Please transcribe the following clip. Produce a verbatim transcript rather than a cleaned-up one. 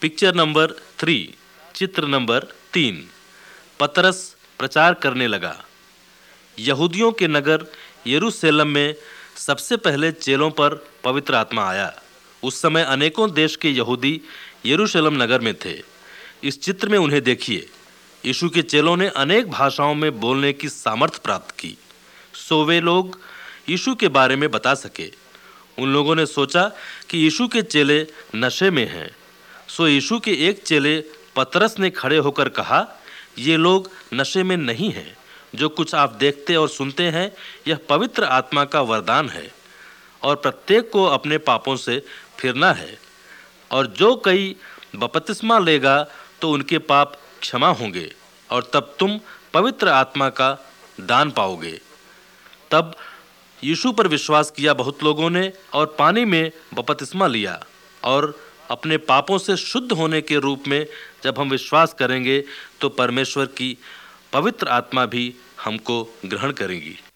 Picture number three, चित्र number तीन। पतरस प्रचार करने लगा। यहूदियों के नगर यरूशलेम में सबसे पहले चेलों पर पवित्र आत्मा आया। उस समय अनेकों देश के यहूदी यरूशलेम नगर में थे। इस चित्र में उन्हें देखिए। यीशु के चेलों ने अनेक भाषाओं में बोलने की सामर्थ्य प्राप्त की, सो वे लोग यीशु के बारे में बता सके। उन लोगों ने सोचा कि यीशु के चेले नशे में हैं। सो यीशु के एक चेले पतरस ने खड़े होकर कहा, ये लोग नशे में नहीं हैं। जो कुछ आप देखते और सुनते हैं यह पवित्र आत्मा का वरदान है, और प्रत्येक को अपने पापों से फिरना है। और जो कोई बपतिस्मा लेगा तो उनके पाप क्षमा होंगे, और तब तुम पवित्र आत्मा का दान पाओगे। तब यीशु पर विश्वास किया बहुत लोगों ने, और पानी में बपतिस्मा लिया। और अपने पापों से शुद्ध होने के रूप में जब हम विश्वास करेंगे तो परमेश्वर की पवित्र आत्मा भी हमको ग्रहण करेगी।